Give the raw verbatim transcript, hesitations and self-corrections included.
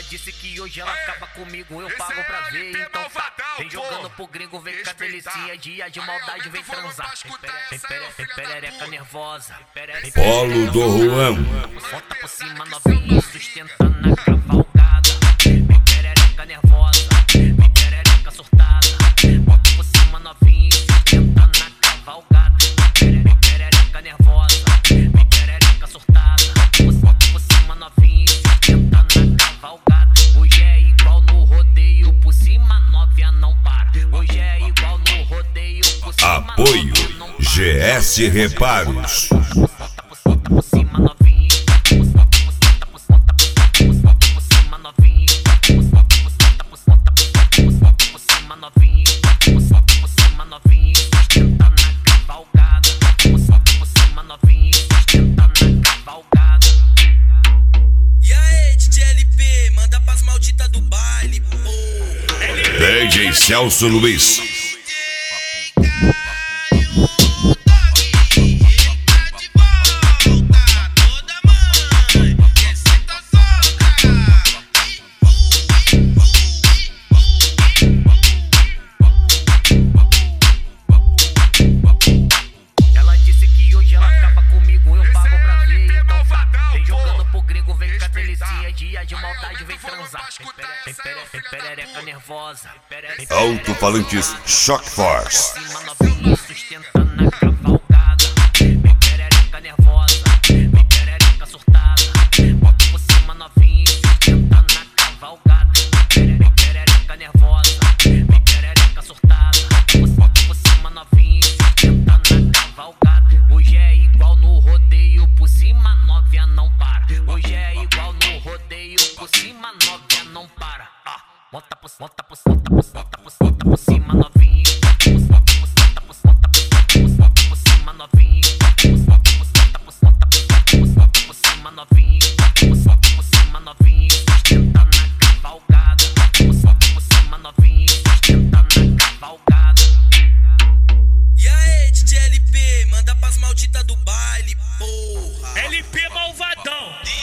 Ela disse que hoje ela acaba comigo, eu pago pra ver, então tá. Vem jogando pro gringo, vem com a delicinha, dia de maldade, vem transar. Vem pere- vem perereca nervosa. Polo do Juan. Bota por cima novinha, sustentando na cavalgada. Vem perereca nervosa, vem perereca surtada. Bota por cima novinha, sustentando na cavalgada. Vem perereca nervosa, vem perereca surtada. Bota por cima novinha, sustentando na cavalgada. Hoje é igual no rodeio, por cima novinha não para. Hoje é igual no rodeio, por cima Apoio novinha não para. G S Reparos. Bota por cima novinha, bota por cima novinha, bota por cima novinha, por cima novinha, sustentando na cavalgada. Por cima novinha, sustentando na cavalgada. E aí, D J L P, manda pras malditas do baile, porra. D J Celso Luiz. Ela disse que hoje ela acaba comigo, eu pago pra ver, então tá. Vem jogando pro gringo, vem com a delicinha, dia de maldade, vem transar. Vem pere- vem perereca nervosa. Alto-falantes Shock Force. Por cima novinha, sustentando na cavalgada. Vem perereca nervosa, vem perereca surtada. Bota por cima novinha, sustentando na cavalgada. Vem perereca nervosa, vem perereca surtada. Bota por cima novinha, sustentando na cavalgada. Hoje é igual no rodeio, por cima novinha não para. Hoje é igual no rodeio, por cima novinha não para. Ah, bota por, bota por, bota por, bota por, bota por cima novinha. Bota por, bota por, bota por, bota por cima novinha. Bota por, bota por, bota por, bota por cima novinha. Bota por cima novinha, sustentando na cavalgada. Bota por cima novinha, sustentando na cavalgada. E aí, D J L P, manda pras malditas do baile, porra. L P malvadão.